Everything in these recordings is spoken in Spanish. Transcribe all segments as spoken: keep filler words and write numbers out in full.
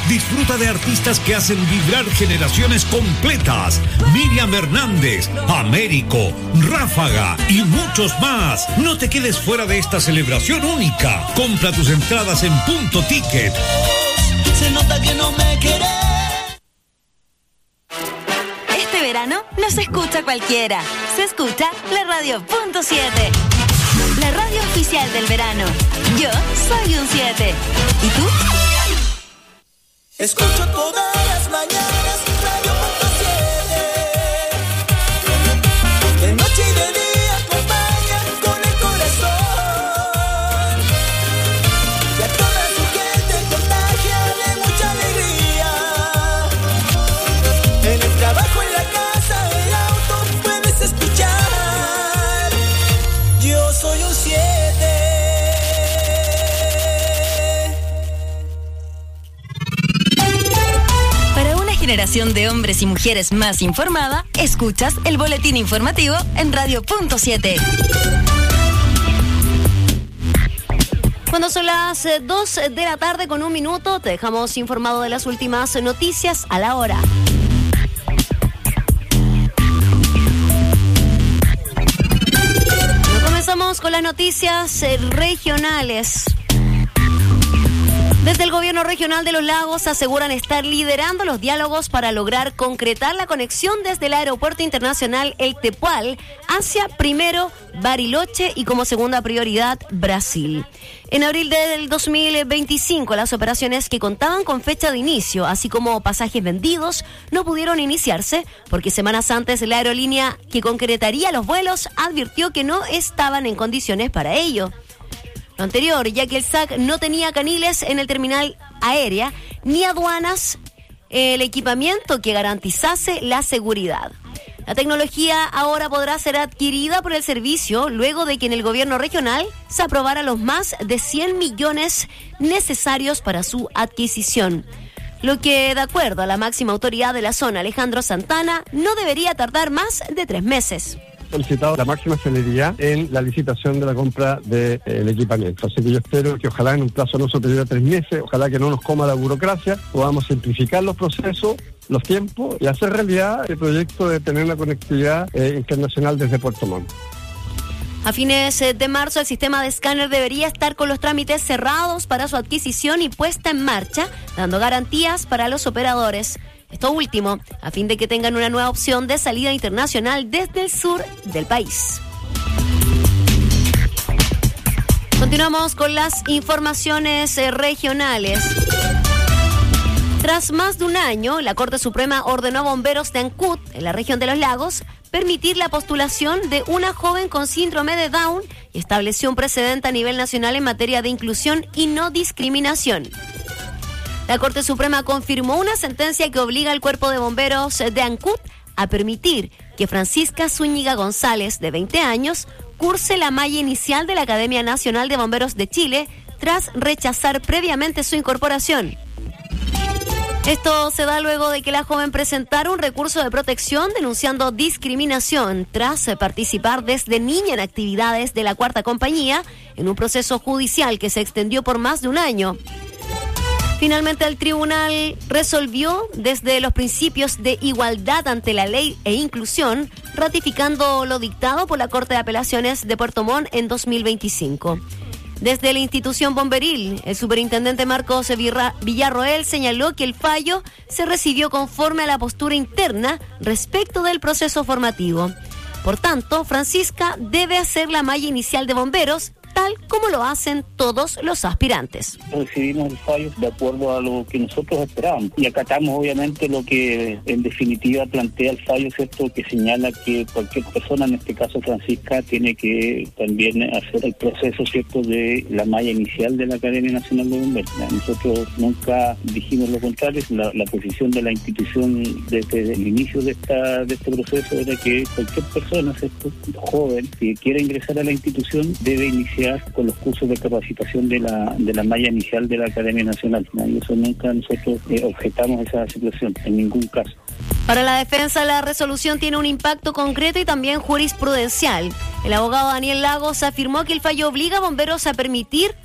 Disfruta de artistas que hacen vibrar generaciones completas. Miriam Hernández, Américo, Ráfaga y muchos más. No te quedes fuera de esta celebración única. Compra tus entradas en Punto Ticket. Se nota que no me querés. Este verano no se escucha cualquiera. Se escucha la radio Punto siete. La radio oficial del verano. Yo soy un siete. ¿Y tú? Escucho todas las mañanas Radio Punto siete. De noche y de día acompaña con el corazón. Y a toda su gente contagia de mucha alegría. En el trabajo, en la casa, el auto puedes escuchar. Yo soy un siete. Generación de hombres y mujeres más informada, escuchas el boletín informativo en Radio Punto siete. Cuando son las dos de la tarde con un minuto, te dejamos informado de las últimas noticias a la hora. Comenzamos con las noticias regionales. Desde el gobierno regional de Los Lagos aseguran estar liderando los diálogos para lograr concretar la conexión desde el Aeropuerto Internacional El Tepual hacia primero Bariloche y como segunda prioridad Brasil. En abril del dos mil veinticinco, las operaciones que contaban con fecha de inicio, así como pasajes vendidos, no pudieron iniciarse porque semanas antes la aerolínea que concretaría los vuelos advirtió que no estaban en condiciones para ello. Lo anterior, ya que el S A C no tenía caniles en el terminal aérea, ni aduanas, el equipamiento que garantizase la seguridad. La tecnología ahora podrá ser adquirida por el servicio luego de que en el gobierno regional se aprobara los más de cien millones necesarios para su adquisición. Lo que, de acuerdo a la máxima autoridad de la zona, Alejandro Santana, no debería tardar más de tres meses. Solicitado la máxima celeridad en la licitación de la compra del de, equipamiento. Así que yo espero que ojalá en un plazo no superior a tres meses, ojalá que no nos coma la burocracia, podamos simplificar los procesos, los tiempos y hacer realidad el proyecto de tener una conectividad eh, internacional desde Puerto Montt. A fines de marzo, el sistema de escáner debería estar con los trámites cerrados para su adquisición y puesta en marcha, dando garantías para los operadores. Esto último, a fin de que tengan una nueva opción de salida internacional desde el sur del país. Continuamos con las informaciones regionales. Tras más de un año, la Corte Suprema ordenó a bomberos de Ancud, en la región de Los Lagos, permitir la postulación de una joven con síndrome de Down y estableció un precedente a nivel nacional en materia de inclusión y no discriminación. La Corte Suprema confirmó una sentencia que obliga al Cuerpo de Bomberos de Ancud a permitir que Francisca Zúñiga González, de veinte años, curse la malla inicial de la Academia Nacional de Bomberos de Chile tras rechazar previamente su incorporación. Esto se da luego de que la joven presentara un recurso de protección denunciando discriminación tras participar desde niña en actividades de la Cuarta Compañía en un proceso judicial que se extendió por más de un año. Finalmente, el tribunal resolvió desde los principios de igualdad ante la ley e inclusión, ratificando lo dictado por la Corte de Apelaciones de Puerto Montt en dos mil veinticinco. Desde la institución bomberil, el superintendente Marcos Villarroel señaló que el fallo se recibió conforme a la postura interna respecto del proceso formativo. Por tanto, Francisca debe hacer la malla inicial de bomberos, tal como lo hacen todos los aspirantes. Recibimos el fallo de acuerdo a lo que nosotros esperábamos y acatamos obviamente lo que en definitiva plantea el fallo, ¿cierto?, que señala que cualquier persona, en este caso Francisca, tiene que también hacer el proceso, ¿cierto?, de la malla inicial de la Academia Nacional de Bomberos. Nosotros nunca dijimos lo contrario, la, la posición de la institución desde el inicio de esta de este proceso era que cualquier persona, ¿cierto?, joven que quiera ingresar a la institución debe iniciar con los cursos de capacitación de la de la malla inicial de la Academia Nacional. Y eso nunca nosotros eh, objetamos esa situación, en ningún caso. Para la defensa, la resolución tiene un impacto concreto y también jurisprudencial. El abogado Daniel Lagos afirmó que el fallo obliga a bomberos a permitir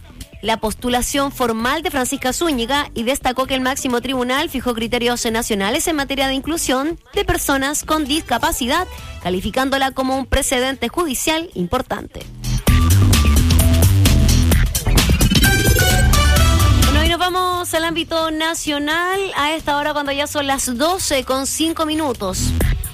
la postulación formal de Francisca Zúñiga y destacó que el máximo tribunal fijó criterios nacionales en materia de inclusión de personas con discapacidad, calificándola como un precedente judicial importante. Bueno, y nos vamos al ámbito nacional a esta hora cuando ya son las doce con cinco minutos.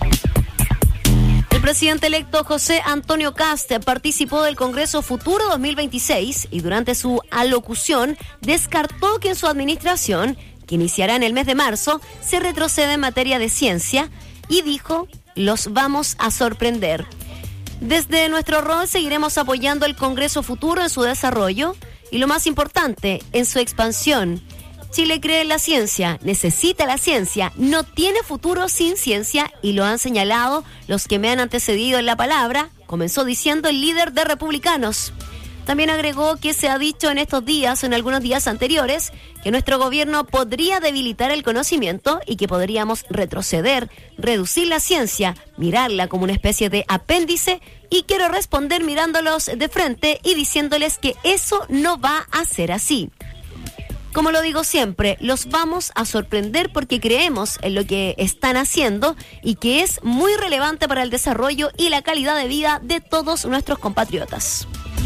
El presidente electo José Antonio Kast participó del Congreso Futuro dos mil veintiséis y durante su alocución descartó que en su administración, que iniciará en el mes de marzo, se retrocede en materia de ciencia y dijo: los vamos a sorprender. Desde nuestro rol seguiremos apoyando el Congreso Futuro en su desarrollo y, lo más importante, en su expansión. Chile cree en la ciencia, necesita la ciencia, no tiene futuro sin ciencia y lo han señalado los que me han antecedido en la palabra, comenzó diciendo el líder de Republicanos. También agregó que se ha dicho en estos días o en algunos días anteriores que nuestro gobierno podría debilitar el conocimiento y que podríamos retroceder, reducir la ciencia, mirarla como una especie de apéndice, y quiero responder mirándolos de frente y diciéndoles que eso no va a ser así. Como lo digo siempre, los vamos a sorprender porque creemos en lo que están haciendo y que es muy relevante para el desarrollo y la calidad de vida de todos nuestros compatriotas.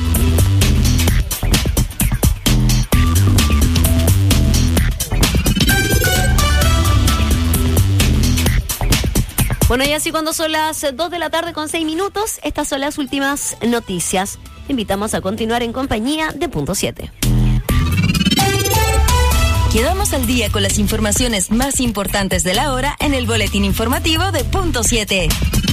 Bueno, y así cuando son las dos de la tarde con seis minutos, estas son las últimas noticias. Te invitamos a continuar en compañía de Punto siete. Quedamos al día con las informaciones más importantes de la hora en el boletín informativo de Punto siete.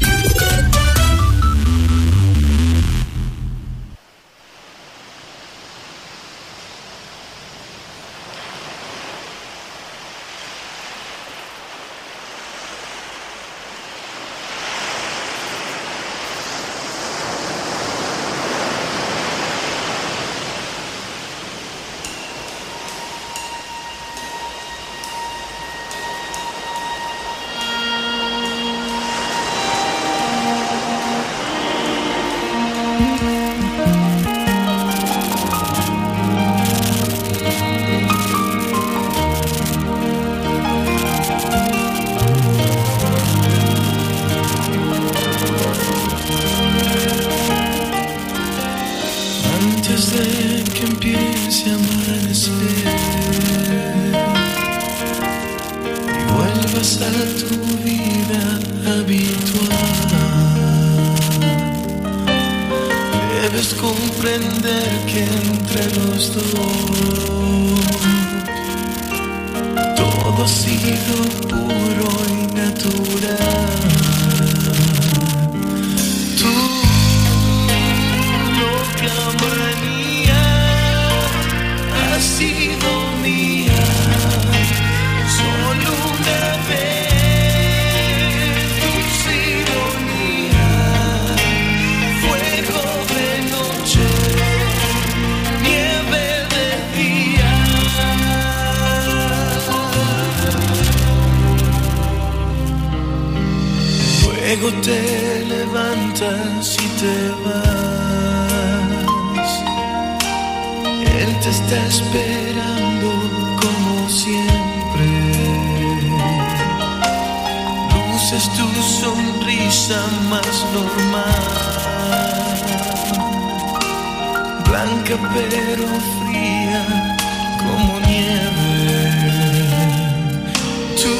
Luego te levantas y te vas. Él te está esperando como siempre. Luces tu sonrisa más normal, blanca pero fría como nieve. Tú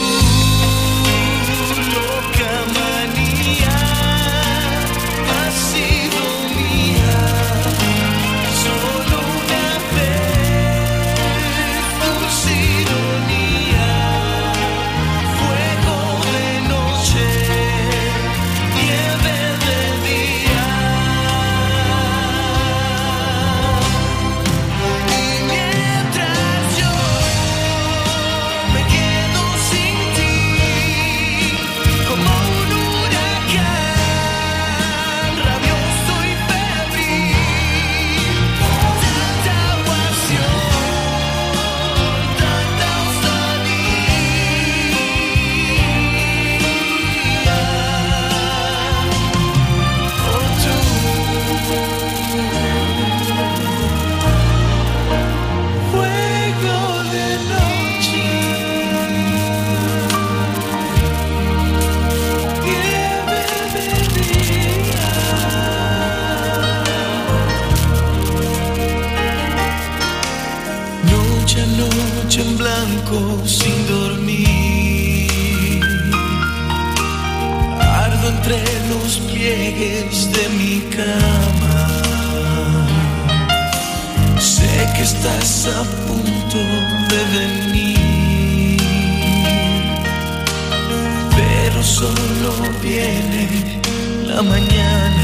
yeah. sin dormir. Ardo entre los pliegues de mi cama. Sé que estás a punto de venir, pero solo viene la mañana.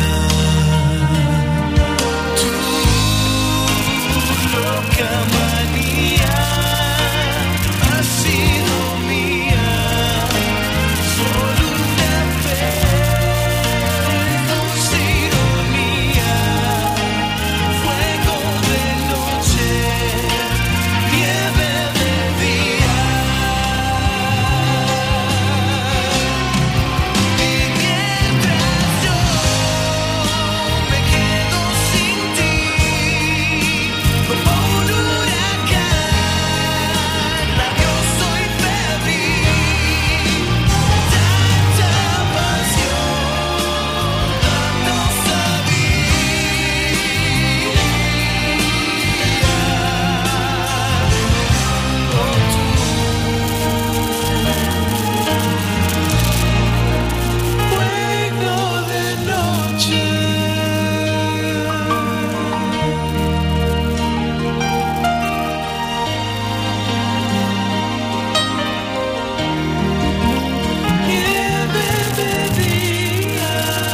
Tu loca manía ha sido mía solo una vez, dulce ironía, fuego de noche, nieve de día. Y mientras yo me quedo sin ti, como un huracán, rabioso y febril, tanta pasión, tanto fuego de noche. Nieve de día.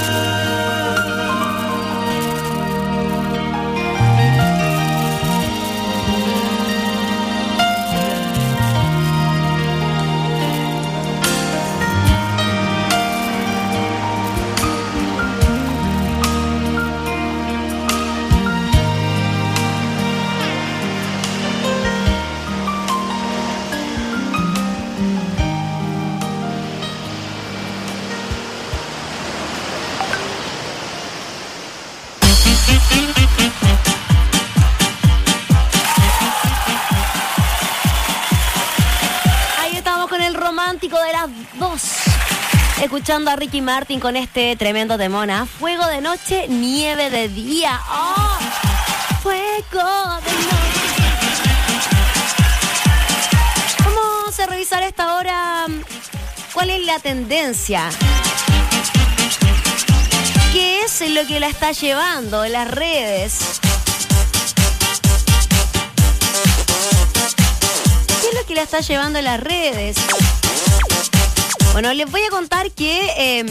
Ahí estamos con el romántico de las dos. Escuchando a Ricky Martin con este tremendo temona. Fuego de noche, nieve de día. ¡Oh! Fuego de noche. Vamos a revisar esta hora cuál es la tendencia. ¿Qué es lo que la está llevando en las redes? ¿Qué es lo que la está llevando en las redes? Bueno, les voy a contar que eh,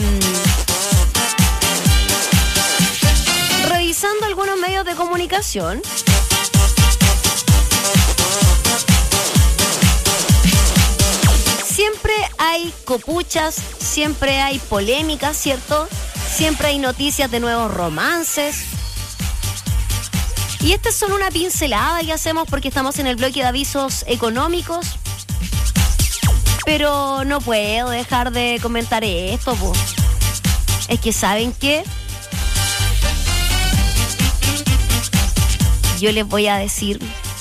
revisando algunos medios de comunicación, siempre hay copuchas, siempre hay polémicas, ¿cierto? Siempre hay noticias de nuevos romances. Y esta es solo una pincelada que hacemos porque estamos en el bloque de avisos económicos. Pero no puedo dejar de comentar esto, po. Es que ¿saben qué? Yo les voy a decir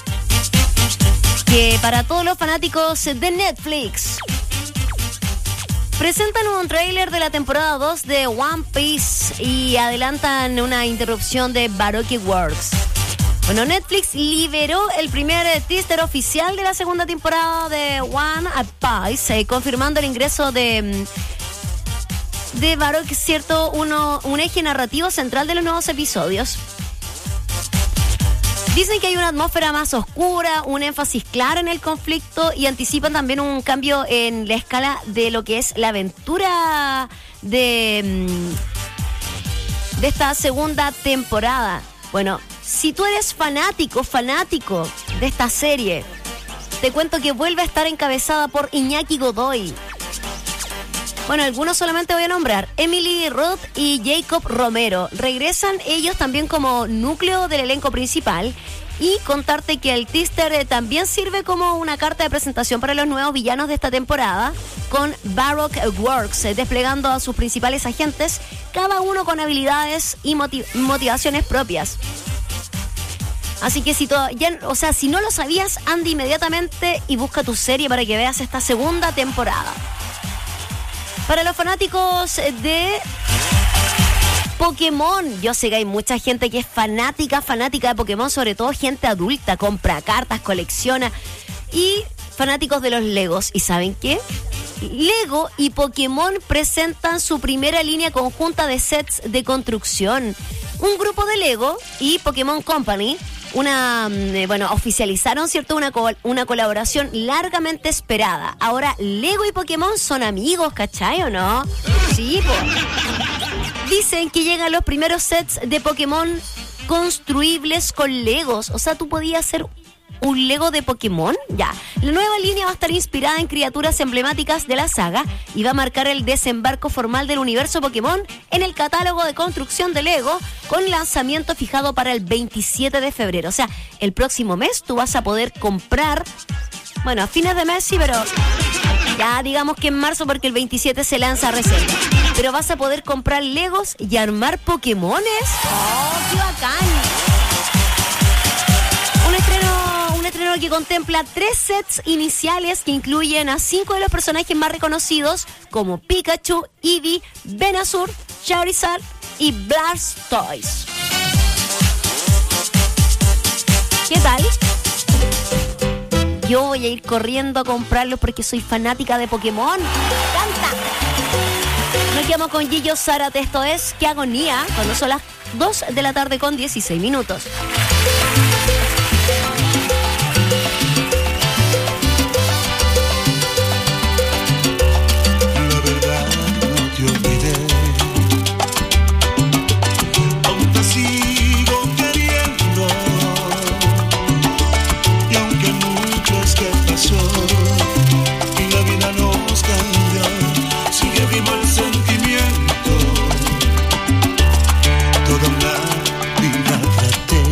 que para todos los fanáticos de Netflix, presentan un tráiler de la temporada dos de One Piece y adelantan una interrupción de Baroque Works. Bueno, Netflix liberó el primer teaser oficial de la segunda temporada de One Piece, eh, confirmando el ingreso de, de Baroque, cierto, uno, un eje narrativo central de los nuevos episodios. Dicen que hay una atmósfera más oscura, un énfasis claro en el conflicto y anticipan también un cambio en la escala de lo que es la aventura de, de esta segunda temporada. Bueno, si tú eres fanático, fanático de esta serie, te cuento que vuelve a estar encabezada por Iñaki Godoy. Bueno, algunos solamente voy a nombrar. Emily Roth y Jacob Romero. Regresan ellos también como núcleo del elenco principal. Y contarte que el teaser también sirve como una carta de presentación para los nuevos villanos de esta temporada, con Baroque Works desplegando a sus principales agentes, cada uno con habilidades y motiv- motivaciones propias. Así que si todo, ya, o sea, si no lo sabías, anda inmediatamente y busca tu serie para que veas esta segunda temporada. Para los fanáticos de Pokémon, yo sé que hay mucha gente que es fanática, fanática de Pokémon, sobre todo gente adulta, compra cartas, colecciona. Y fanáticos de los Legos. ¿Y saben qué? Lego y Pokémon presentan su primera línea conjunta de sets de construcción. Un grupo de Lego y Pokémon Company, una eh, bueno, oficializaron, ¿cierto? Una, co- una colaboración largamente esperada. Ahora, Lego y Pokémon son amigos, ¿cachai o no? Sí, po. Dicen que llegan los primeros sets de Pokémon construibles con Legos. O sea, tú podías hacer un Lego de Pokémon. Ya. La nueva línea va a estar inspirada en criaturas emblemáticas de la saga y va a marcar el desembarco formal del universo Pokémon en el catálogo de construcción de Lego, con lanzamiento fijado para el veintisiete de febrero. O sea, el próximo mes tú vas a poder comprar, bueno, a fines de mes sí, pero ya digamos que en marzo, porque el veintisiete se lanza recién. Pero vas a poder comprar Legos y armar Pokémones. ¡Oh, qué bacán! Un estreno, un estreno que contempla tres sets iniciales que incluyen a cinco de los personajes más reconocidos como Pikachu, Eevee, Venusaur, Charizard y Blastoise. ¿Qué tal? Yo voy a ir corriendo a comprarlos porque soy fanática de Pokémon. ¡Me encanta! Nos quedamos con Gillo Zárate. Esto es Qué Agonía, cuando son las dos de la tarde con dieciséis minutos. La verdad no te olvidé, aún te sigo queriendo, y aunque mucho es que pasó y la vida nos cambió, sigue vivo el sentimiento. Toda una vida traté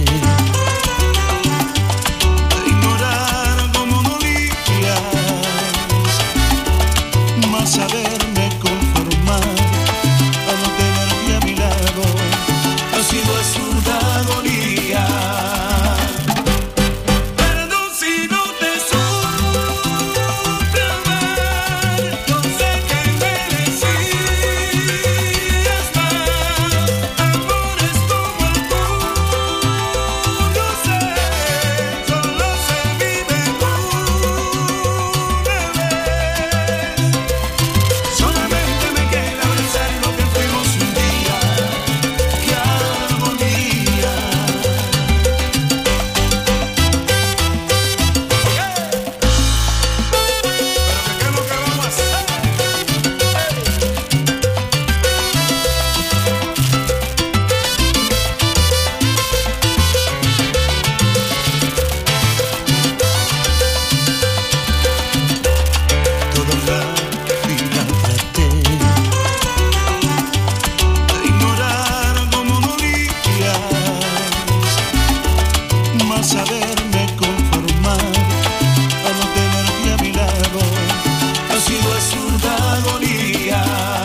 de ignorar cómo dolías, más saberme conformar a no tenerte a mi lado ha sido absurda agonía. Perdón si no te supe amar, yo sé que merecías más amores como el tuyo. Yo sé, solo se vive una vez. Solamente me queda abrazar lo que fuimos un día. ¡Qué agonía! Pero ¿qué es lo que vamos a hacer? Toda la vida traté de ignorar cómo dolías, más saberme conformar a no tenerte a mi lado ha sido absurda agonía.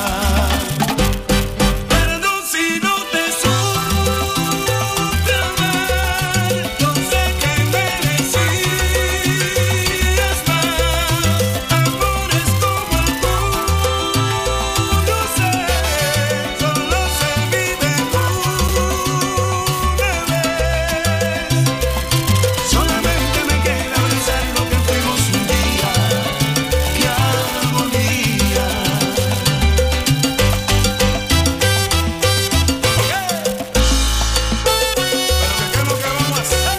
Perdón si no te supe amar, yo sé que merecías más amores como el tuyo. Yo sé, solo se vive una vez. Solamente me queda abrazar lo que fuimos un día. ¡Qué agonía! Pero ¿qué es lo que vamos a hacer?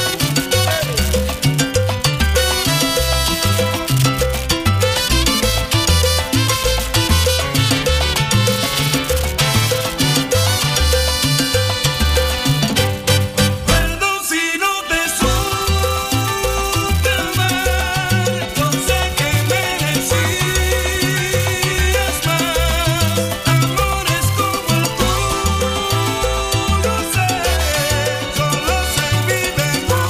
Perdón si no te supe amar, yo sé que merecías más amores como el tuyo. Yo sé, solo se vive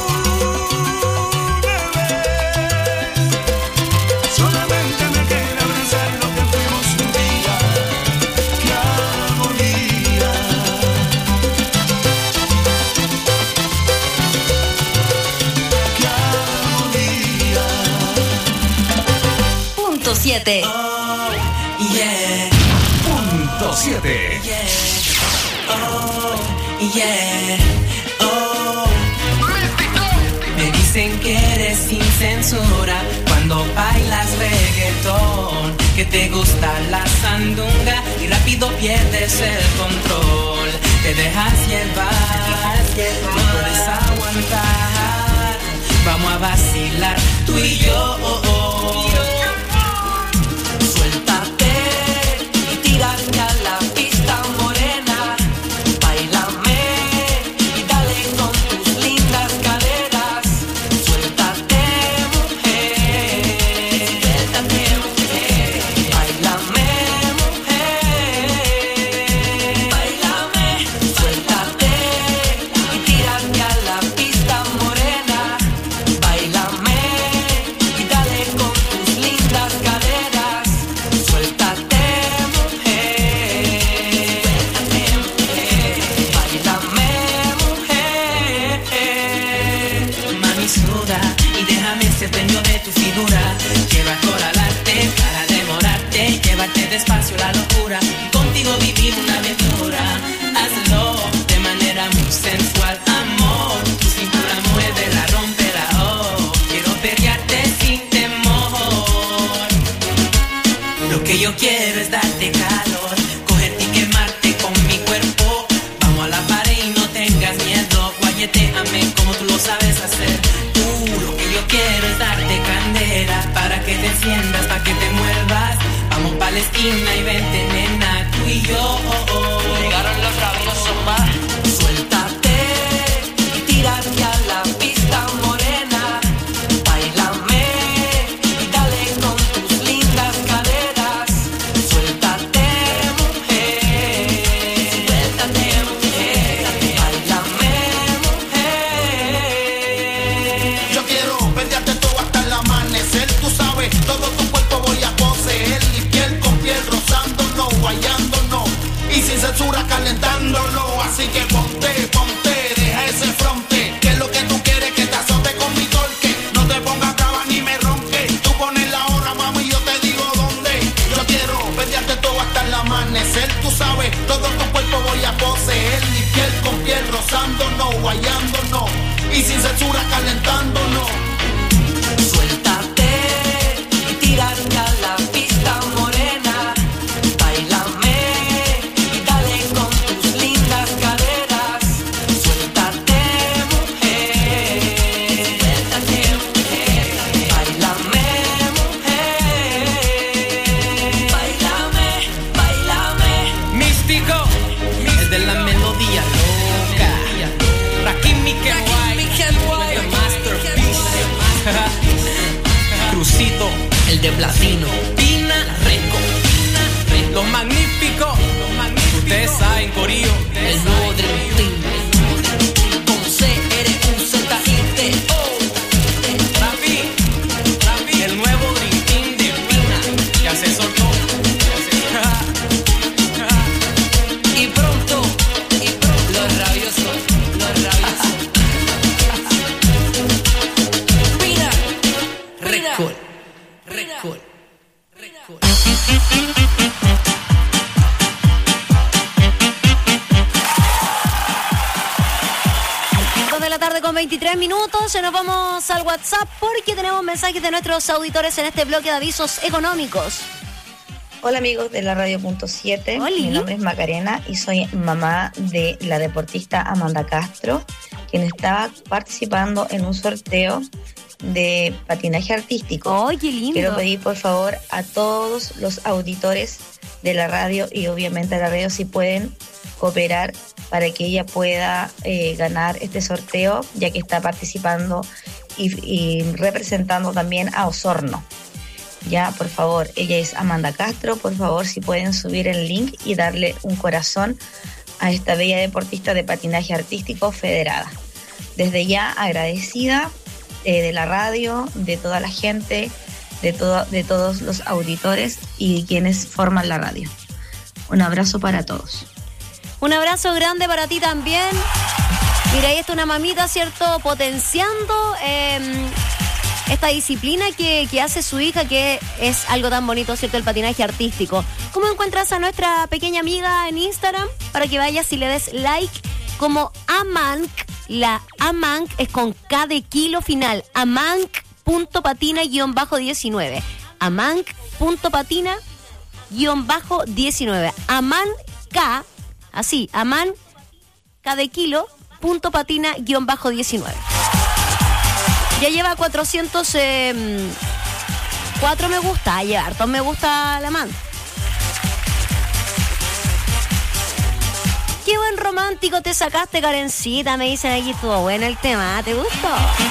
una vez. Solamente me queda abrazar lo que fuimos un día. ¡Qué agonía! ¡Qué agonía! Punto siete. Yeah, Punto siete. oh, yeah, oh. Me dice Dicen que eres sin censura cuando bailas reggaetón, que te gusta la sandunga y rápido pierdes el control. Te dejas llevar, no puedes aguantar. Vamos a vacilar tú y yo. Suéltate y tírate a la pista morena. Báilame y dale con tus lindas caderas. Suéltate, mujer. Suéltate, mujer. Báilame, mujer. Báilame. Suéltate y tírate a la pista morena. Báilame y dale con tus lindas caderas. Suéltate, mujer. Suéltate, mujer. Báilame, mujer. Mami, suda y déjame ser dueño de tu figura. Quiero acorralarte para demorarte, llevarte despacio la locura y contigo vivir una aventura. Hazlo de manera muy sensual, amor. Tu cintura muévela, rómpela, oh. Quiero perrearte sin temor. Lo que yo quiero es darte calor, cogerte y quemarte con mi cuerpo. Vamos a la pared y no tengas miedo. Guayetéame como tú lo sabes hacer. Tú, lo que yo quiero es darte candela para que te enciendas, para que te muevas. Vamos pa' la esquina y vente, nena, tú y yo. Llegaron los rabiosos más. Suéltate y tírate a la pista morena. Báilame y dale con tus lindas caderas. Suéltate, mujer. Suéltate, mujer. Báilame, mujer. Yo quiero pelearte todo hasta el amanecer. Tú sabes, todo tu cuerpo voy a poseer. Y piel con piel rozándonos, guayándonos. Y sin censura calentándonos. Así que ponte, ponte, deja ese fronte. Que es lo que tú quieres, que te azote con mi torque. No te pongas traba ni me ronque. Tú pones la hora, mami, y yo te digo dónde. Yo quiero pelearte todo hasta el amanecer. Tú sabes, todo tu cuerpo voy a poseer. Y piel con piel rozándonos, guayándonos. Y sin censura calentándonos. Suéltate y tírate a la pista morena. Báilame y dale con tus lindas caderas. Suéltate, mujer. Suéltate, mujer. Báilame, mujer. Báilame, báilame. Místico, el de la melodía loca. Rakim Mikel White, the masterpiece. Crucito, el de platino. Pina Reco, los magníficos. Ustedes saben, corillo, el nuevo Dream Team. Con C, R, U, Z, I, T, O. Rafi, Rafi, el nuevo Dream Team de Pina. Ya se soltó. Y pronto, y pronto, los rabiosos, los rabiosos. Pina, Record, Record, Record. dos de la tarde con veintitrés minutos, ya nos vamos al WhatsApp porque tenemos mensajes de nuestros auditores en este bloque de avisos económicos. Hola amigos de la Radio Punto siete, Oli. Mi nombre es Macarena y soy mamá de la deportista Amanda Castro, quien estaba participando en un sorteo de patinaje artístico. ¡Ay, qué lindo! Quiero pedir por favor a todos los auditores de la radio y obviamente a la radio si pueden cooperar para que ella pueda eh, ganar este sorteo, ya que está participando y, y representando también a Osorno. Ya, por favor, ella es Amanda Castro, por favor, si pueden subir el link y darle un corazón a esta bella deportista de patinaje artístico federada. Desde ya agradecida eh, de la radio, de toda la gente, de, todo, de todos los auditores y quienes forman la radio. Un abrazo para todos. Un abrazo grande para ti también. Mira, ahí está una mamita, ¿cierto? Potenciando eh, esta disciplina que, que hace su hija, que es algo tan bonito, ¿cierto? El patinaje artístico. ¿Cómo encuentras a nuestra pequeña amiga en Instagram? Para que vayas y le des like, como Amank. La Amank es con K de kilo final. Amank.patina guión bajo diecinueve. Amank.patina guión bajo diecinueve. Aman K, así, Aman K de kilo, punto patina guión bajo diecinueve. Ya lleva cuatrocientos cuatro me gusta, ya hartos me gusta la man. Qué buen romántico te sacaste, Karencita, me dicen aquí, estuvo bueno el tema, ¿te gustó?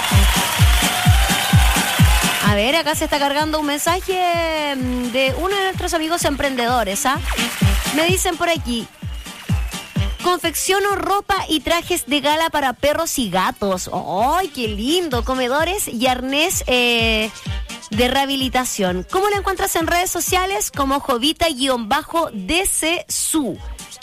A ver, acá se está cargando un mensaje de uno de nuestros amigos emprendedores, ¿ah? Me dicen por aquí: confecciono ropa y trajes de gala para perros y gatos. ¡Ay, qué lindo! Comedores y arnés eh, de rehabilitación. ¿Cómo lo encuentras en redes sociales? Como Jovita-D C S U.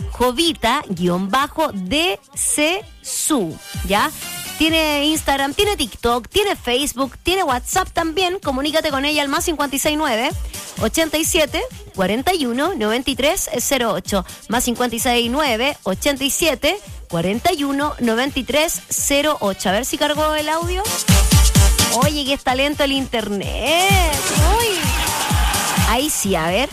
Jovita-D C S U. ¿Ya? Tiene Instagram, tiene TikTok, tiene Facebook, tiene WhatsApp también. Comunícate con ella al más cinco seis nueve, ochenta y siete, cuarenta y uno, noventa y tres cero ocho. Más cinco seis nueve, ochenta y siete, cuarenta y uno, noventa y tres cero ocho. A ver si cargó el audio. Oye, que es talento el internet. Uy. Ahí sí, a ver.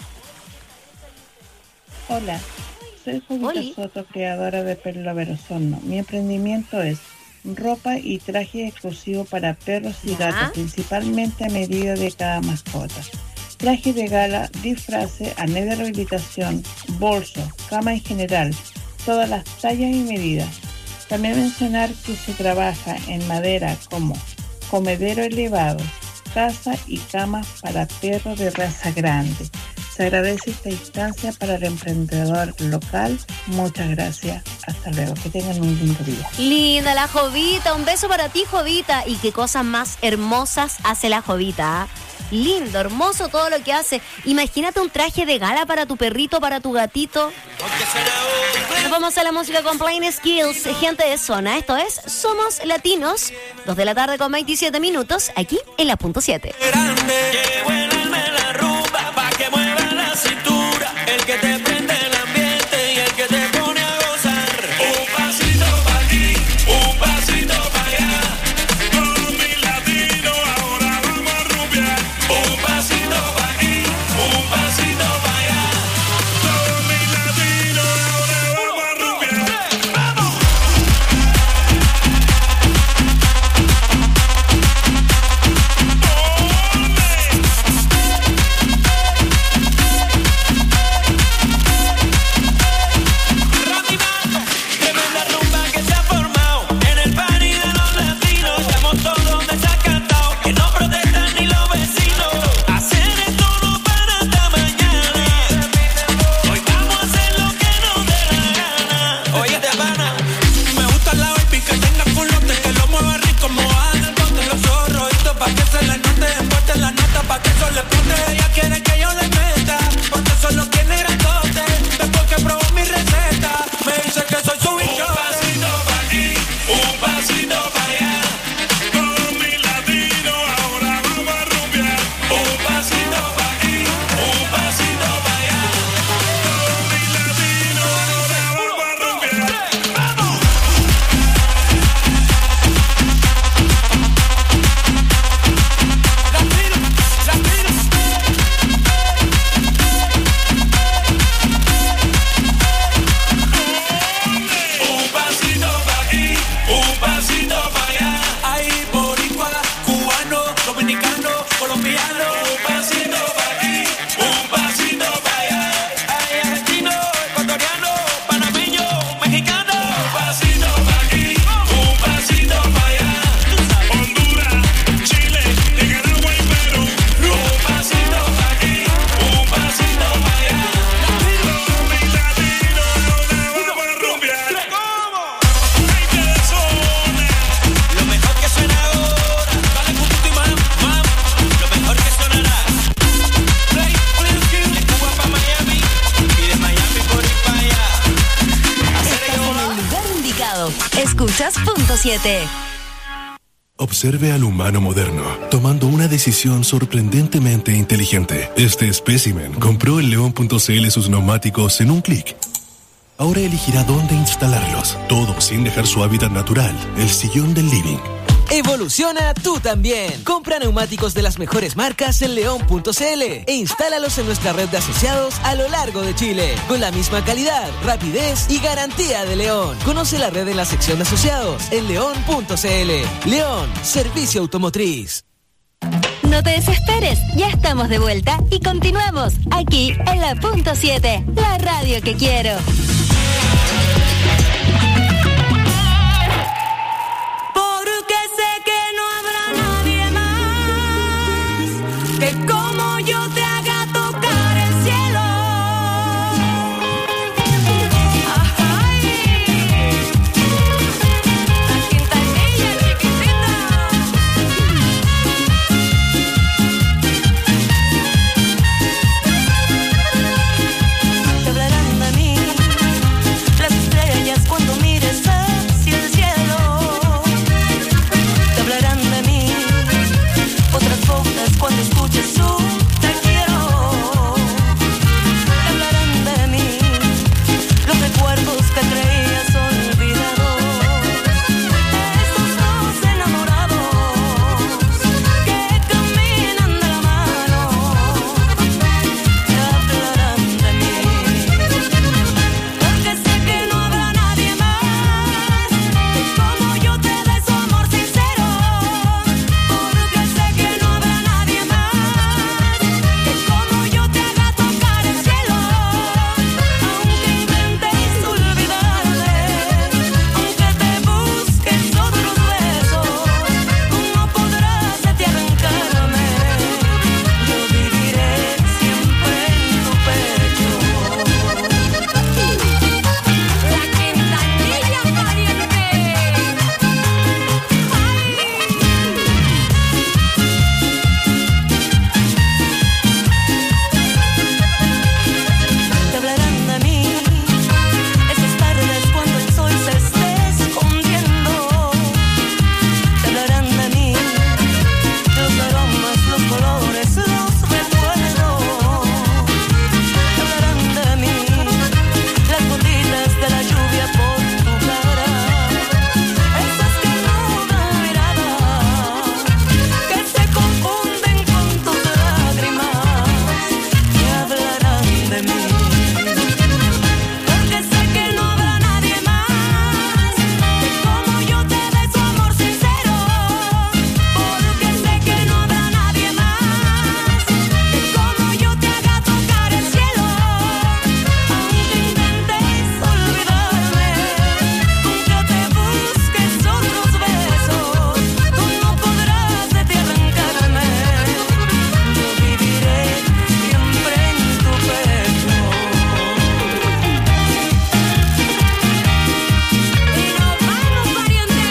Hola, soy Jovita Soto, creadora de Perla Osorno. Mi emprendimiento es ropa y traje exclusivo para perros y gatos, principalmente a medida de cada mascota. Traje de gala, disfraces, arnés de rehabilitación, bolsos, cama en general, todas las tallas y medidas. También mencionar que se trabaja en madera como comedero elevado, casa y camas para perros de raza grande. Se agradece esta instancia para el emprendedor local. Muchas gracias. Hasta luego. Que tengan un lindo día. Linda la Jovita. Un beso para ti, Jovita. Y qué cosas más hermosas hace la Jovita. ¿Eh? Lindo, hermoso todo lo que hace. Imagínate un traje de gala para tu perrito, para tu gatito. Nos vamos a la música con Plain Skills, gente de zona. Esto es Somos Latinos. Dos de la tarde con veintisiete minutos, aquí en la punto siete. Cintura, el que te prende el ambiente y el que te pone a gozar. Un pasito para aquí, un pasito para allá. Todos mis latinos ahora vamos a rumbear. Un pasito para aquí, un pasito para allá. Todos mis latinos ahora vamos a rumbear. ¡Vamos! Escuchas punto siete. Observe al humano moderno, tomando una decisión sorprendentemente inteligente. Este espécimen compró en león punto c l sus neumáticos en un clic. ahora elegirá dónde instalarlos. Todo sin dejar su hábitat natural, el sillón del living. Evoluciona tú también. Compra neumáticos de las mejores marcas en león punto c l e instálalos en nuestra red de asociados a lo largo de Chile, con la misma calidad, rapidez y garantía de León. Conoce la red en la sección de asociados en león punto c l. León, servicio automotriz. No te desesperes, ya estamos de vuelta y continuamos aquí en la punto siete, la radio que quiero. Porque sé que no habrá nadie más que como yo te haga tocar el cielo. Ay, la quintanilla chiquitita. Te hablarán de mí las estrellas cuando mires hacia el cielo. Te hablarán de mí otras bocas cuando escuches su te quiero. Te hablarán de mí los recuerdos que creías olvidados. Estos dos enamorados que caminan de la mano. Te hablarán de mí porque sé que no habrá nadie más que como yo te dé su amor sincero. Porque sé que no habrá nadie más que como yo te haga tocar el cielo. Aunque intentes olvidarme, aunque te busques otros besos, no podrás de ti arrancarme. Yo viviré siempre en tu pecho. La quintanilla pariente. Te hablarán de mí esas tardes cuando el sol se esté escondiendo. Te hablarán de mí los aromas, los colores, los recuerdos. Te hablarán de mí las gotitas de la lluvia por tu cara. Esas que no dan mirada, que se confunden con tus lágrimas. Te hablarán de mí porque sé que no habrá nadie más que como yo te dé su amor sincero. Porque sé que no habrá nadie más que como yo te haga tocar el cielo. Aunque intentes olvidarme, aunque te busques otros besos, tú no podrás de ti arrancarme. Yo viviré siempre en tu pecho. Y nos vamos, pariente.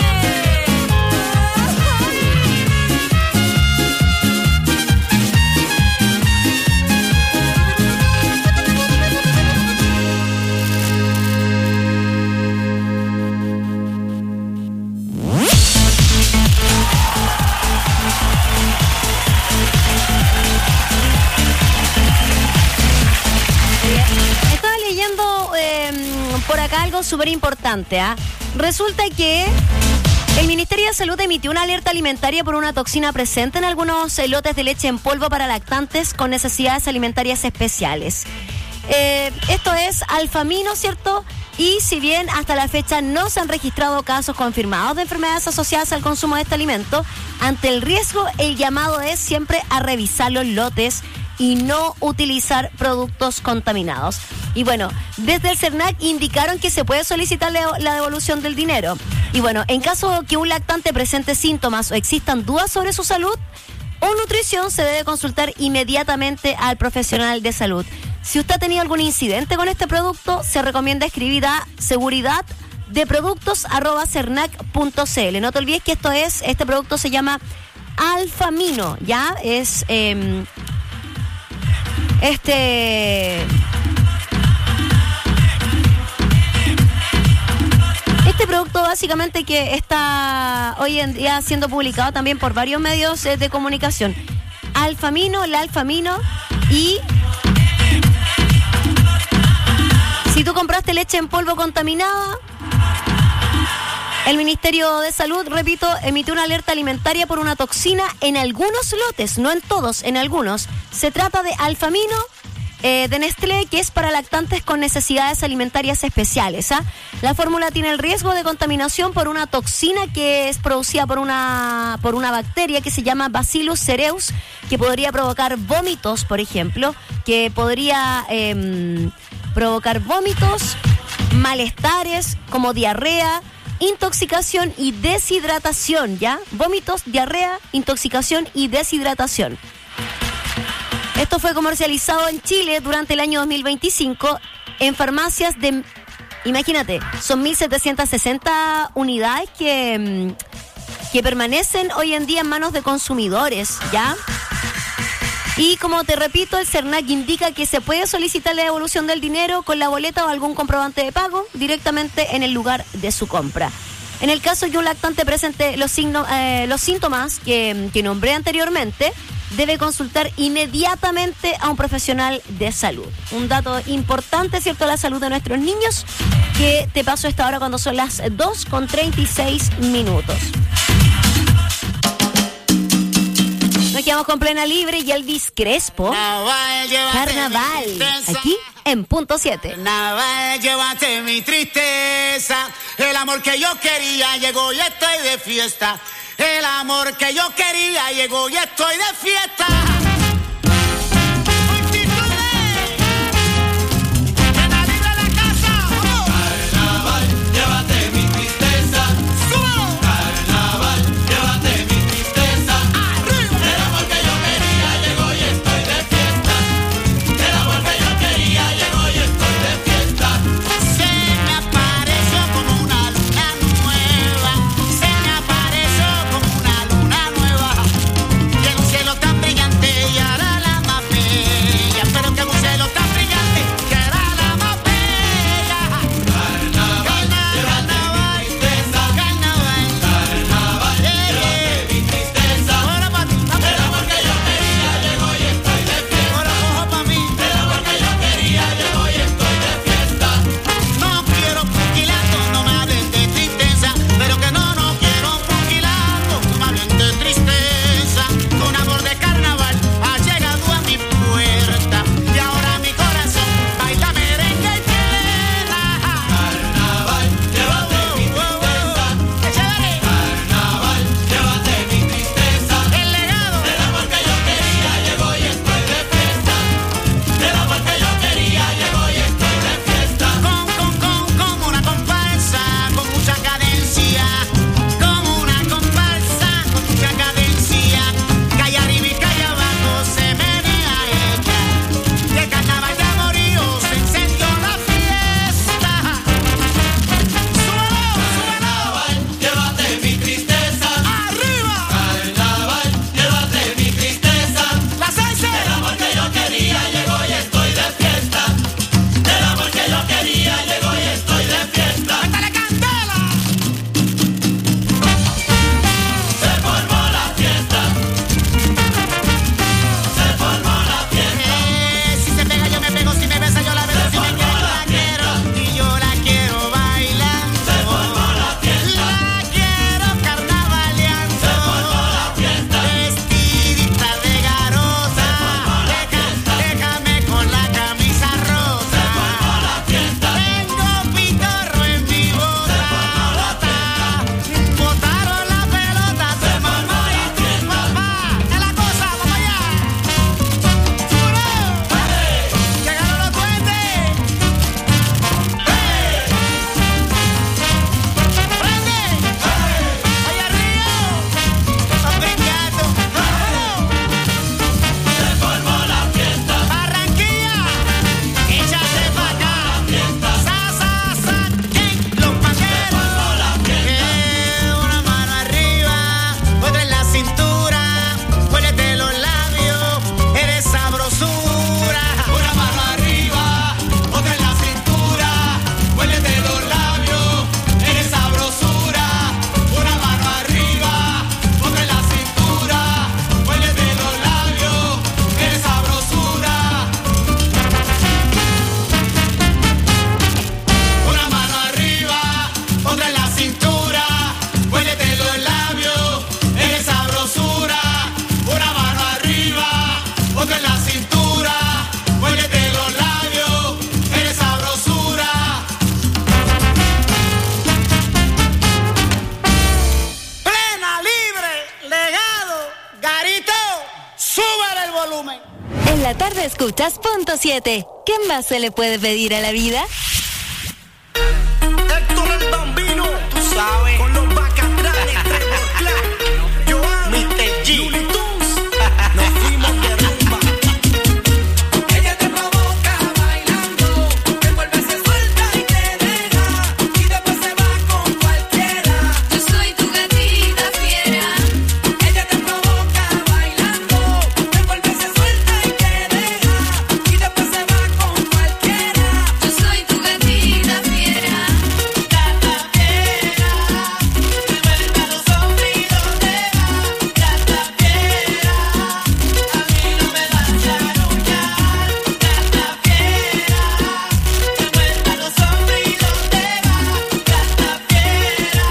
Estaba leyendo eh, por acá algo súper importante. ¿ah? Resulta que el Ministerio de Salud emitió una alerta alimentaria por una toxina presente en algunos eh, lotes de leche en polvo para lactantes con necesidades alimentarias especiales. Eh, esto es alfamino, ¿cierto? Y si bien hasta la fecha no se han registrado casos confirmados de enfermedades asociadas al consumo de este alimento, ante el riesgo el llamado es siempre a revisar los lotes y no utilizar productos contaminados. Y bueno, desde el CERNAC indicaron que se puede solicitar la devolución del dinero. Y bueno, en caso que un lactante presente síntomas o existan dudas sobre su salud o nutrición, se debe consultar inmediatamente al profesional de salud. Si usted ha tenido algún incidente con este producto, se recomienda escribir a seguridad de productos arroba cernac punto c l. No te olvides que esto es, este producto se llama alfamino, ya es eh, este este producto básicamente que está hoy en día siendo publicado también por varios medios eh, de comunicación. Alfamino, el alfamino, y si tú compras ¿Compraste leche en polvo contaminada? El Ministerio de Salud, repito, emitió una alerta alimentaria por una toxina en algunos lotes, no en todos, en algunos. Se trata de alfamino eh, de Nestlé, que es para lactantes con necesidades alimentarias especiales. ¿ah? La fórmula tiene el riesgo de contaminación por una toxina que es producida por una, por una bacteria que se llama Bacillus cereus, que podría provocar vómitos, por ejemplo, que podría eh, provocar vómitos, malestares como diarrea, intoxicación y deshidratación, ¿ya? Vómitos, diarrea, intoxicación y deshidratación. Esto fue comercializado en Chile durante el año dos mil veinticinco en farmacias de... Imagínate, son mil setecientas sesenta unidades que, que permanecen hoy en día en manos de consumidores, ¿ya? Y como te repito, el CERNAC indica que se puede solicitar la devolución del dinero con la boleta o algún comprobante de pago directamente en el lugar de su compra. En el caso que un lactante presente los, signos, eh, los síntomas que, que nombré anteriormente, debe consultar inmediatamente a un profesional de salud. Un dato importante, ¿cierto?, a la salud de nuestros niños, que te paso esta hora cuando son las dos con treinta y seis minutos. Nos quedamos con Plena Libre y Elvis Crespo. Carnaval, aquí en Punto siete. Carnaval, llévate mi tristeza. El amor que yo quería llegó y estoy de fiesta. El amor que yo quería llegó y estoy de fiesta. Tan brillante Escuchas punto siete. ¿Qué más se le puede pedir a la vida? Héctor el Bambino, tú sabes, con los bacatranes, Trevor Clark, Joan, mister G, Looney Tunes, nos fuimos de rumba. Ella te provoca bailando, te vuelve se suelta y te deja, y después se va con cualquiera. Yo soy tu gatita fiera. Ella te provoca bailando, te vuelve se suelta y te deja, y después se va con cualquiera. Yo soy tu gatita fiera. Gata fiera, te vuelve a los hombres y los deja. Gata fiera, a mí no me vas a arrullar. Gata fiera, te vuelve a los hombres y los deja. Gata fiera,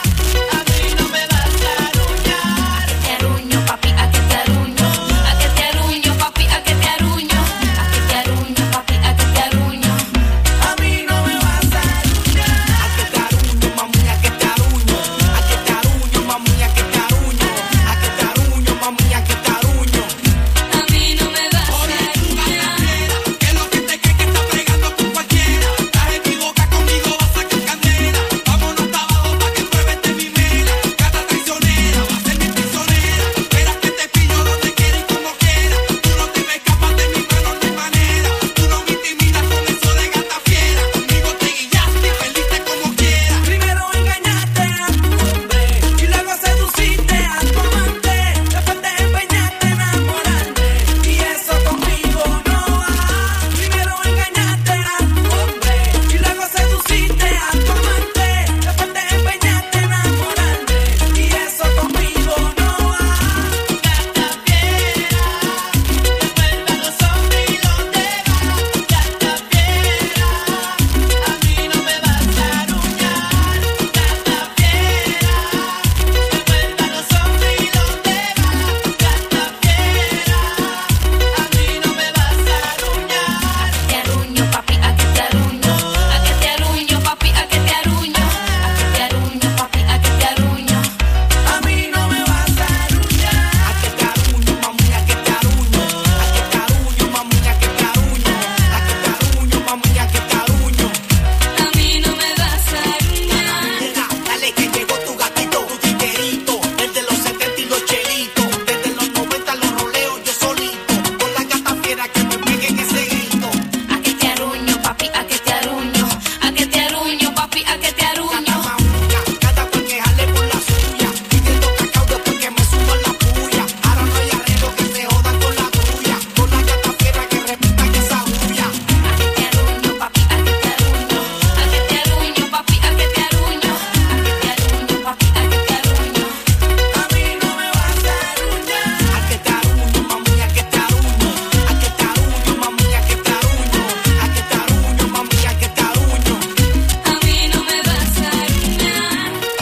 a mí no me vas a arrullar. Te aruño, papi, a que te aruño. A que te aruño, papi, a que te aruño. A que te aruño, papi, a que te aruño. A mí no me vas a arrullar. A que te aruño, mami, a que te aruño. A que te aruño, mami, a que te aruño. A que te aruño, mami, a que te aruño. A mí no me vas a arruñar. Que lo que te cree que está pegando con cualquiera. Estás equivocada conmigo, vas a sacar candela. Vámonos hasta abajo pa' que pruebes de mi mela. Gata traicionera, va a ser mi prisionera. Verás que te pillo donde quiera y como quiera. Tú no te me escapas de mis manos de manera. Tú no me intimidas con eso de gata fiera. Conmigo te guillaste y perdiste como quiera. Primero engañaste a tu hombre y luego seduciste a tu amante. Después te empeñaste en enamorarte y eso conmigo no va. Primero engañaste a tu hombre y luego seduciste a tu amante. Después te empeñaste en enamorarte y eso conmigo no va. Gata fiera, te vuelve a los hombres y los deja. Gata fiera, a mí no me vas a arrullar. Gata fiera, te vuelve a los hombres y los deja. Gata fiera, a mí no me vas a arrullar. Te aruño, papi, a que te aruño. A que te aruño, papi, a que te aruño. A que te aruño, papi, a que te aruño. A mí no me vas a arrullar. A que te aruño, mami, a que te aruño. A que te aruño, mami, a que te aruño. A que te aruño, mami, a que te aruño. A mí no me vas a arruñar. Mira, dale que llegó tu gatito, tu titerito. El de los setenta y los chelitos. Desde los noventa los roleo yo solito. Con la gata fiera que me peguen ese grito. A que te aruño, papi, a que te aruño. A que te aruño, papi, a que te aruño. Mamuña, cada cual que jale por la suya. Pidiendo cacao después que me suban la puya. Ahora no hay arreglo que se jodan con la tuya. Con la gata fiera que repitan esa bulla. A que te aruño, papi, a que te aruño. A que te aruño, papi, a que te aruño. A que te aruño, papi, a que te aruño. A mí no me vas a arrullar. A que te aruño, mami, a que te aruño. A que te aruño, mami, a que te aruño. A que te aruño, mami, a que te aruño. A mí no me vas a arruinar.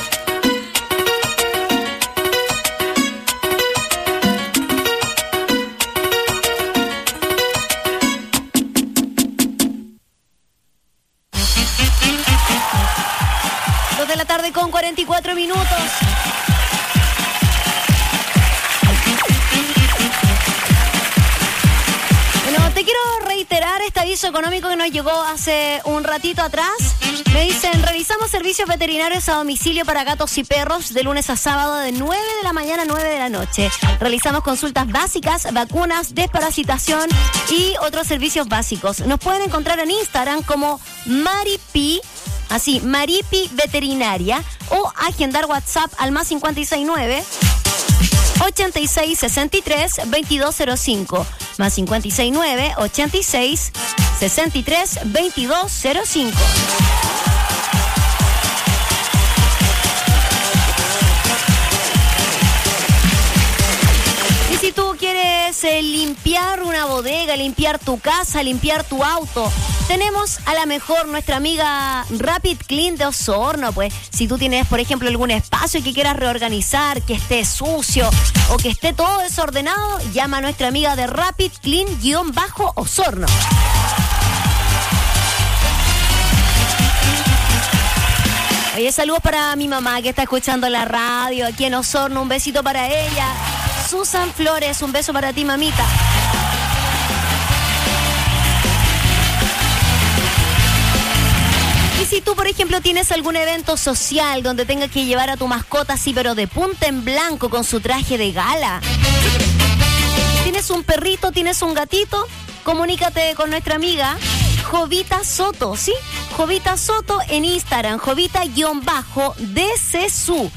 Dos de la tarde con cuarenta y cuatro minutos. Bueno, te quiero reiterar este aviso económico que nos llegó hace un ratito atrás. Me dicen, realizamos servicios veterinarios a domicilio para gatos y perros de lunes a sábado de nueve de la mañana a nueve de la noche. Realizamos consultas básicas, vacunas, desparasitación y otros servicios básicos. Nos pueden encontrar en Instagram como Maripi, así, Maripi Veterinaria, o agendar WhatsApp al más cincuenta y seis nueve ochenta y seis sesenta y tres veintidós cero cinco, más cincuenta y seis nueve ochenta y seis sesenta y tres veintidós cero cinco. Y si tú quieres eh, limpiar una bodega, limpiar tu casa, limpiar tu auto, tenemos a la mejor nuestra amiga Rapid Clean de Osorno. Pues si tú tienes, por ejemplo, algún espacio que quieras reorganizar, que esté sucio o que esté todo desordenado, llama a nuestra amiga de Rapid Clean-Osorno. Oye, saludos para mi mamá que está escuchando la radio aquí en Osorno. Un besito para ella. Susan Flores, un beso para ti, mamita. si tú, por ejemplo, tienes algún evento social donde tengas que llevar a tu mascota así, pero de punta en blanco con su traje de gala. ¿Tienes un perrito, tienes un gatito? Comunícate con nuestra amiga Jovita Soto, ¿sí? Jovita Soto en Instagram, Jovita-D C S U.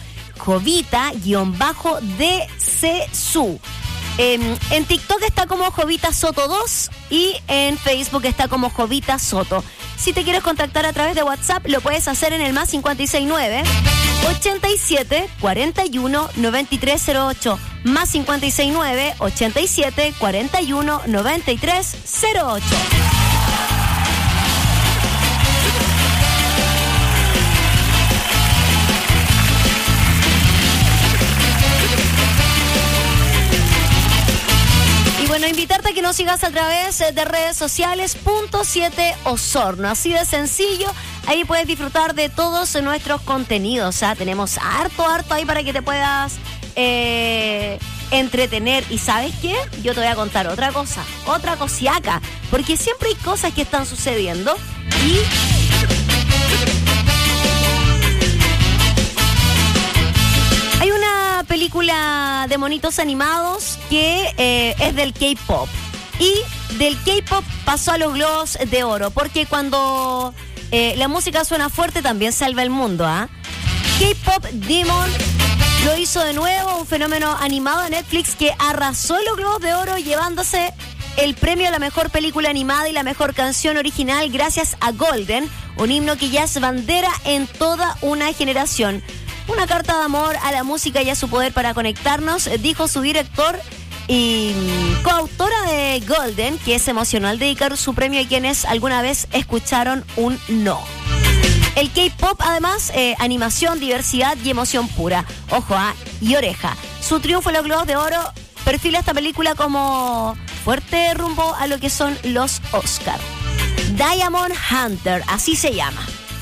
Jovita-D C S U. Eh, en TikTok está como Jovita Soto dos y en Facebook está como Jovita Soto. Si te quieres contactar a través de WhatsApp, lo puedes hacer en el más cinco seis nueve, ochenta y siete, cuarenta y uno, noventa y tres cero ocho. Más cinco seis nueve, ochenta y siete, cuarenta y uno, noventa y tres cero ocho. Bueno, invitarte a que nos sigas a través de redes sociales, punto siete Osorno. Así de sencillo, ahí puedes disfrutar de todos nuestros contenidos. O sea, tenemos harto, harto ahí para que te puedas eh, entretener. ¿Y sabes qué? Yo te voy a contar otra cosa, otra cosiaca. Porque siempre hay cosas que están sucediendo y... hay una película de monitos animados que eh, es del K-pop. Y del K-pop pasó a los Globos de Oro. Porque cuando eh, la música suena fuerte también salva el mundo, ¿ah? ¿eh? K-pop Demon lo hizo de nuevo, un fenómeno animado de Netflix que arrasó en los Globos de Oro llevándose el premio a la mejor película animada y la mejor canción original gracias a Golden, un himno que ya es bandera en toda una generación. Una carta de amor a la música y a su poder para conectarnos, dijo su director y coautora de Golden, que se emocionó al dedicar su premio a quienes alguna vez escucharon un no. El K-pop, además, eh, animación, diversidad y emoción pura. Ojo, ah, y oreja. Su triunfo en los Globos de Oro perfila esta película como fuerte rumbo a lo que son los Oscar. Diamond Hunter, así se llama.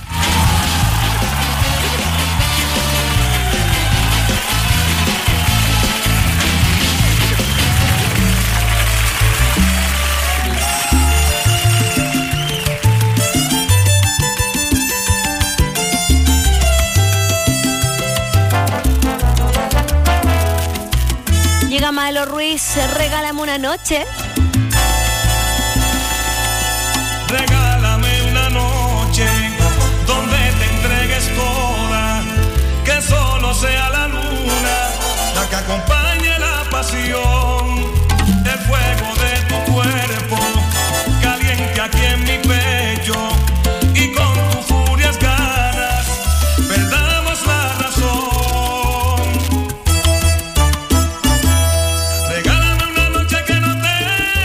Llega Maelo Ruiz, regálame una noche. Regálame una noche donde te entregues toda, que solo sea la luna la que acompañe la pasión, el fuego de tu cuerpo caliente aquí en mi pecho y con tus furias ganas perdamos la razón. Regálame una noche que no te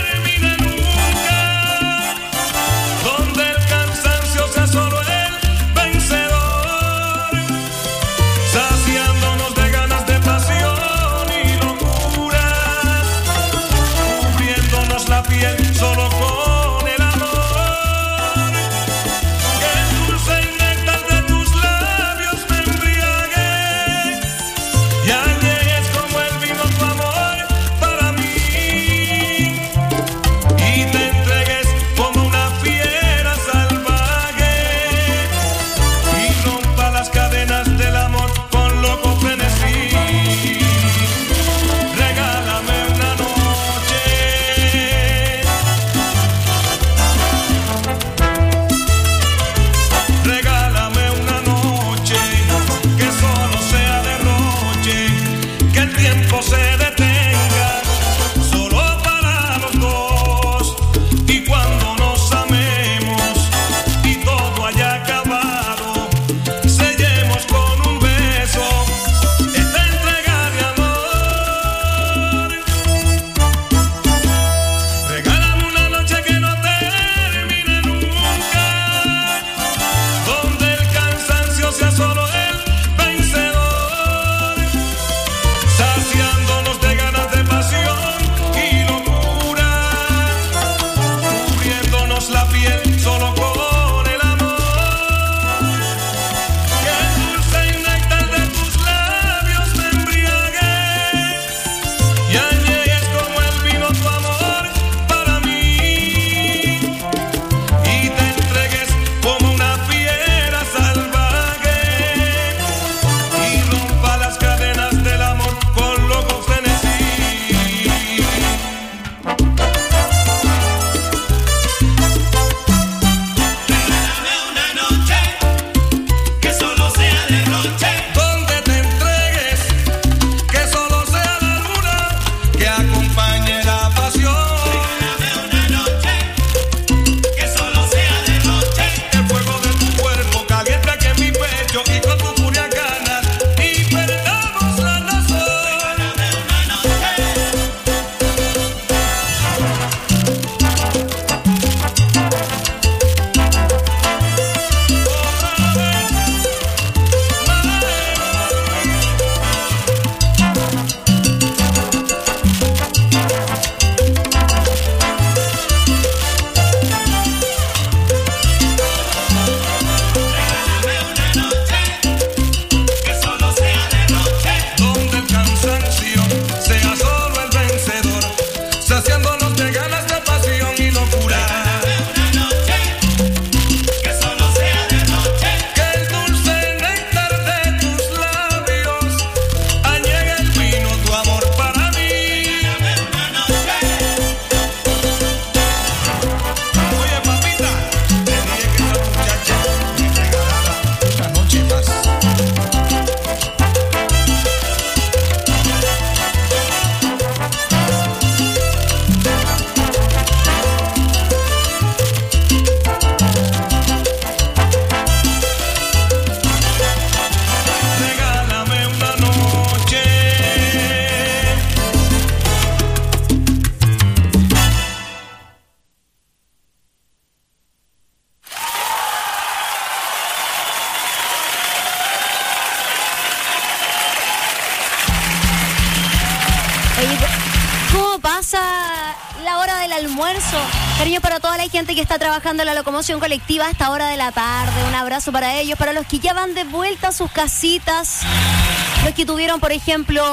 almuerzo. Cariño para toda la gente que está trabajando en la locomoción colectiva a esta hora de la tarde. Un abrazo para ellos, para los que ya van de vuelta a sus casitas. Los que tuvieron, por ejemplo,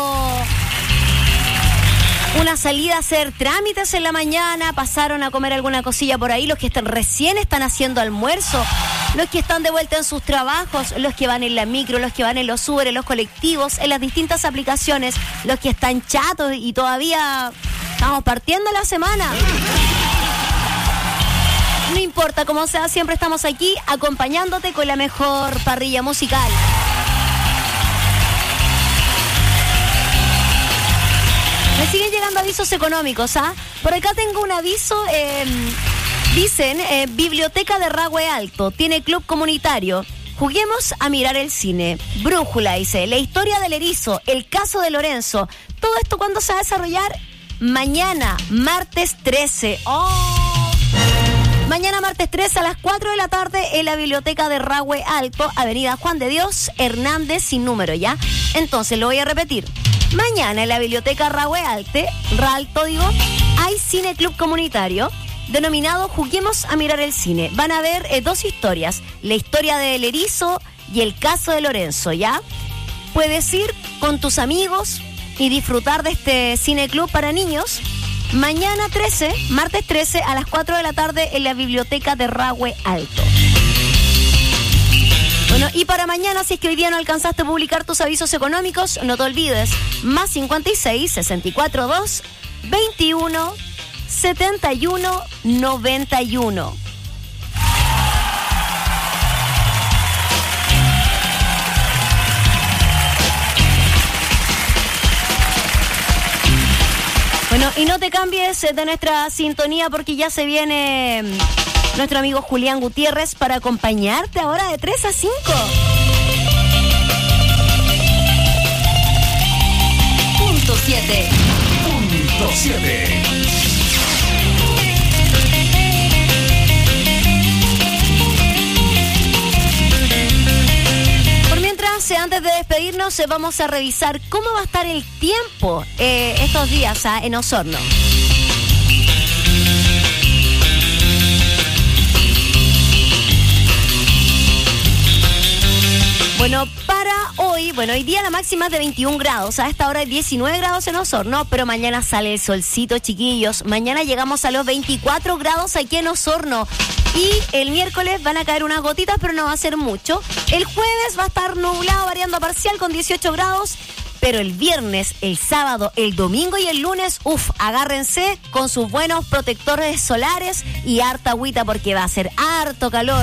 una salida a hacer trámites en la mañana, pasaron a comer alguna cosilla por ahí, los que están, recién están haciendo almuerzo, los que están de vuelta en sus trabajos, los que van en la micro, los que van en los Uber, en los colectivos, en las distintas aplicaciones, los que están chatos y todavía estamos partiendo la semana. No importa cómo sea, siempre estamos aquí acompañándote con la mejor parrilla musical. Me siguen llegando avisos económicos, ¿ah? Por acá tengo un aviso, eh, dicen, eh, Biblioteca de Rahue Alto, tiene club comunitario. Juguemos a mirar el cine. Brújula, dice, la historia del erizo, el caso de Lorenzo. ¿Todo esto cuándo se va a desarrollar? Mañana, martes trece. ¡Oh! Mañana, martes trece, a las cuatro de la tarde, en la Biblioteca de Rahue Alto, Avenida Juan de Dios Hernández, sin número, ¿ya? Entonces, lo voy a repetir. Mañana en la Biblioteca Rahue Alto, Alto digo, hay cine club comunitario denominado Juguemos a mirar el cine. Van a ver eh, dos historias, la historia del erizo y el caso de Lorenzo, ¿ya? Puedes ir con tus amigos y disfrutar de este cine club para niños. Mañana trece, martes trece, a las cuatro de la tarde en la Biblioteca de Rahue Alto. Bueno, y para mañana, si es que hoy día no alcanzaste a publicar tus avisos económicos, no te olvides, más cincuenta y seis, sesenta y cuatro, dos, veintiuno, setenta y uno, noventa y uno. Bueno, y no te cambies de nuestra sintonía porque ya se viene nuestro amigo Julián Gutiérrez para acompañarte ahora de tres a cinco. Punto siete. Punto siete. Por mientras, eh, antes de despedirnos, eh, vamos a revisar cómo va a estar el tiempo eh, estos días ah, en Osorno. Bueno, para hoy, bueno, hoy día la máxima es de veintiún grados, a esta hora hay diecinueve grados en Osorno, pero mañana sale el solcito, chiquillos. Mañana llegamos a los veinticuatro grados aquí en Osorno y el miércoles van a caer unas gotitas, pero no va a ser mucho. El jueves va a estar nublado, variando a parcial con dieciocho grados, pero el viernes, el sábado, el domingo y el lunes, uff, agárrense con sus buenos protectores solares y harta agüita porque va a ser harto calor.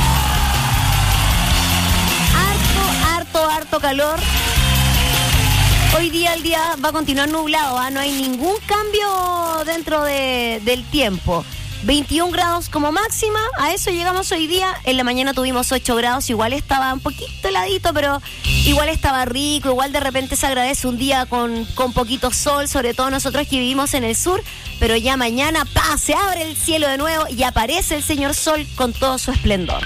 Harto, harto calor. Hoy día el día va a continuar nublado, ¿eh? No hay ningún cambio dentro de, del tiempo. veintiún grados como máxima, a eso llegamos hoy día. En la mañana tuvimos ocho grados, igual estaba un poquito heladito, pero igual estaba rico. Igual de repente se agradece un día con, con poquito sol, sobre todo nosotros que vivimos en el sur. Pero ya mañana, ¡pa!, se abre el cielo de nuevo y aparece el señor sol con todo su esplendor.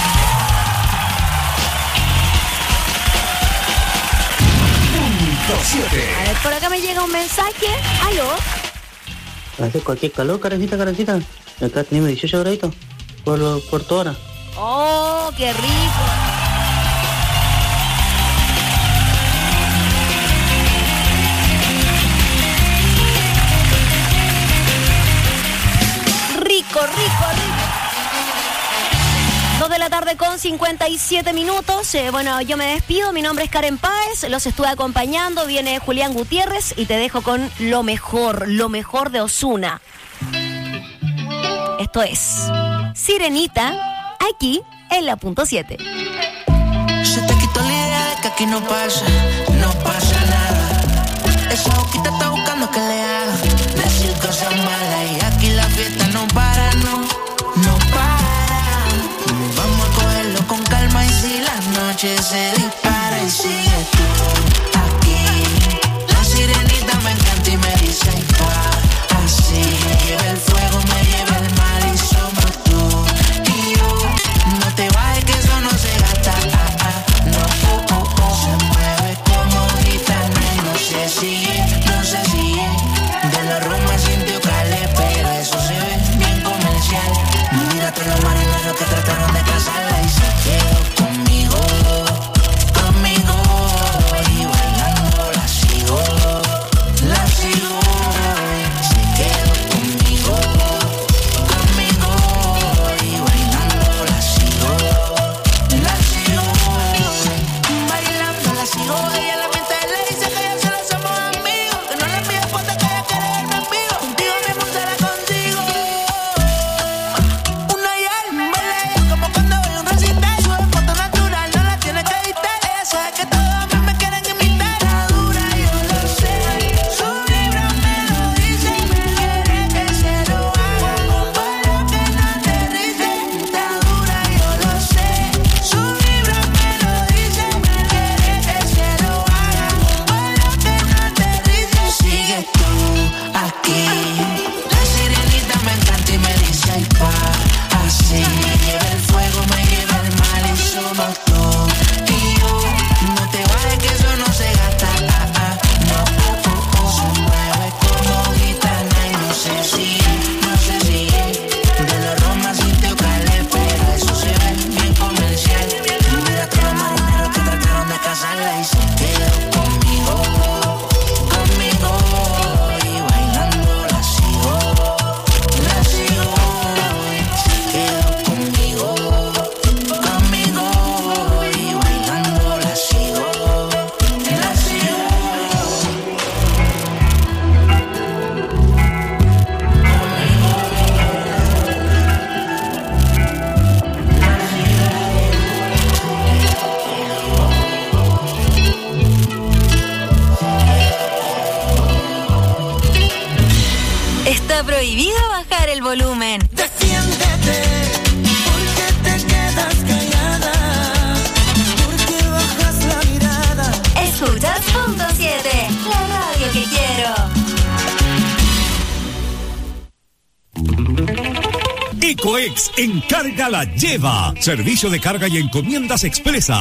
A ver, por acá me llega un mensaje. ¿Aló? Hace cualquier calor, carecita, carecita. Acá tenemos dieciocho graditos por, lo, por toda hora. ¡Oh, qué rico! Rico, rico, rico. dos de la tarde con cincuenta y siete minutos. Eh, bueno, yo me despido. Mi nombre es Karen Páez. Los estuve acompañando. Viene Julián Gutiérrez y te dejo con lo mejor, lo mejor de Ozuna. Esto es Sirenita, aquí en la punto siete. Se te quitó la idea de que aquí no pasa, no pasa nada. Esa boquita está buscando que le haga decir cosas malas y aquí la fiesta no para, no, no para. Vamos a cogerlo con calma y si la noche se dispara y sigue tú aquí. La sirenita me encanta y me dice ay pa, así me lleva el fuego, me lleva el mal y somos tú y yo. No te vayas que eso no se gasta, ah, ah, no, oh, oh, oh. Se mueve como gitana y no se sigue, no se sigue. De la Roma sintió calé, pero eso se Mira todos los marineros que trataron de casarla y se quedó conmigo, conmigo. Y bailando la sigo, la sigo. Se quedó conmigo, conmigo. Y bailando la sigo, la sigo. Bailando la sigo. Ella la miente le dice que ya solo somos amigos, que no le pide fotos, que ella quiere verme en vivo. Contigo mismo se la consigo. Una y alma, baila ella como cuando voy a un recital. Sube foto natural, no la tiene que editar. Ella sabe que todos a mí me quieren imitar. Está dura, yo lo sé. Su vibra me lo dice. Quiere que se lo haga con vuelo que no aterrice. Está dura, yo lo sé. Su vibra me lo dice. Quiere que se lo haga con vuelo que no aterrice. Sigue tú aquí. La sirenita me encanta y me dice ay pa, así. Lleva el fuego, me lleva el mal y somos tú y yo. No te vale que eso no se gasta, ah, ah, no, oh, oh, oh. Se mueve como gitana y no sé si, no sé si de los Roma sintió calé, pero eso se ve bien comercial. Mira todos los marineros que trataron de casarla y se quedó conmigo, conmigo. Y bailando la sigo, la sigo. Se quedó conmigo, conmigo. Y bailando la sigo, la sigo. Está prohibido bajar el volumen. Defiéndete, porque te quedas callada, porque bajas la mirada. Escuchas punto siete, la radio que quiero. Ecoex Encarga la lleva. Servicio de carga y encomiendas expresas.